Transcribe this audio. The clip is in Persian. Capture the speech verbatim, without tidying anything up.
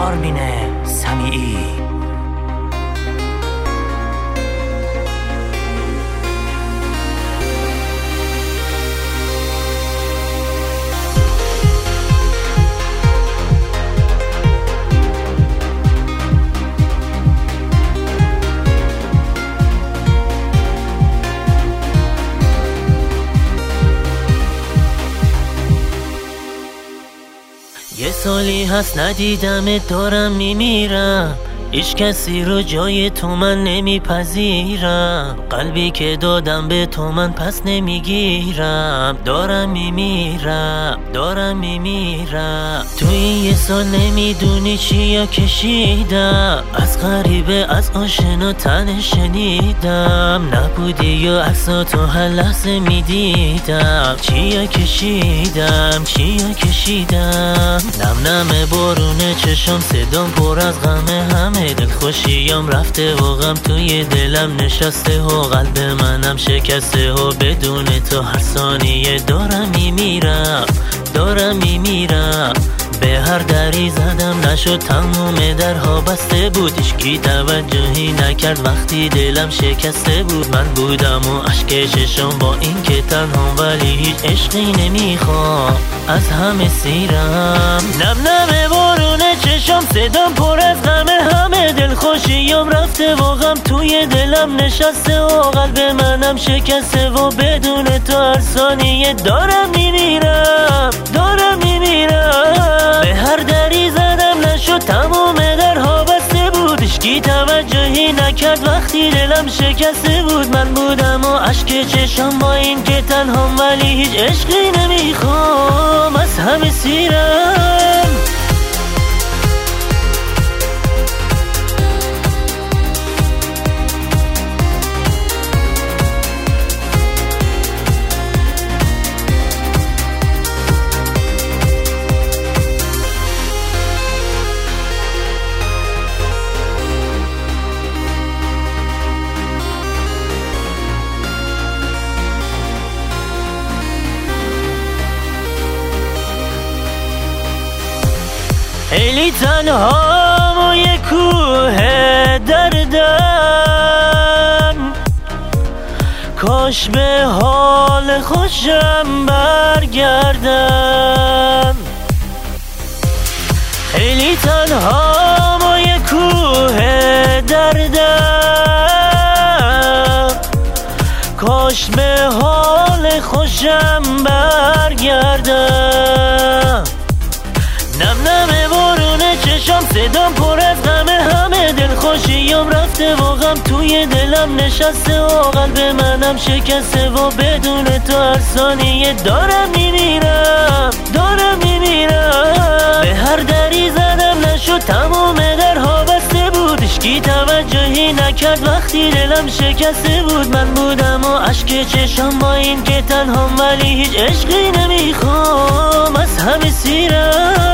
آرمین سمیعی. یه سالی هست ندیدمت، دارم میمیرم، هیچ کسی رو جای تو من نمیپذیرم، قلبی که دادم به تو من پس نمیگیرم، دارم میمیرم دارم میمیرم. تو این یه سال نمیدونی چیا کشیدم، از غریبه از آشنا تن شنیدم، نبودی یا عکساتو هر لحظه میدیدم، چیا کشیدم چیا کشیدم. نم نم بارونه چشم، صدام پر از غمه، همه دلخوشیام رفته و غم توی دلم نشسته و قلب منم شکسته و بدون تو هر ثانیه دارم میمیرم دارم میمیرم. به هر دری زدم نشد، تموم درها بسته بود، هیچکی توجهی نکرد وقتی دلم شکسته بود. من بودم و اشک چشم با این که تنها، ولی هیچ عشقی نمیخوام، از همه سیرم. نم نم بارونه چشم، صدام پر از غمه، همه دلخوشیام رفته و غم توی دلم نشسته و قلب منم شکسته و بدون تو هر ثانیه دارم میمیرم دارم میمیرم. به هر دری زدم نشد، تمام درها بسته بود، هیچکی توجهی نکرد وقتی دلم شکسته بود. من بودم و اشک چشم با این که تنهام، ولی هیچ عشقی نمیخوام، از همه سیرم. خیلی تنها و یه کوه دردم، کاش به حال خوشم برگردم. خیلی تنها و یه کوه دردم، کاش به حال خوشم برگردم. نم نم بارونه چشم، صدام پر از غمه، همه دلخوشیام رفته و غم توی دلم نشسته و قلب منم شکسته و بدون تو هر ثانیه دارم میمیرم دارم میمیرم. به هر دری زدم نشد، تمام درها بسته بود، هیچکی توجهی نکرد وقتی دلم شکسته بود. من بودم و اشک چشم با این که تنهام، ولی هیچ عشقی نمیخوام، از همه سیرم.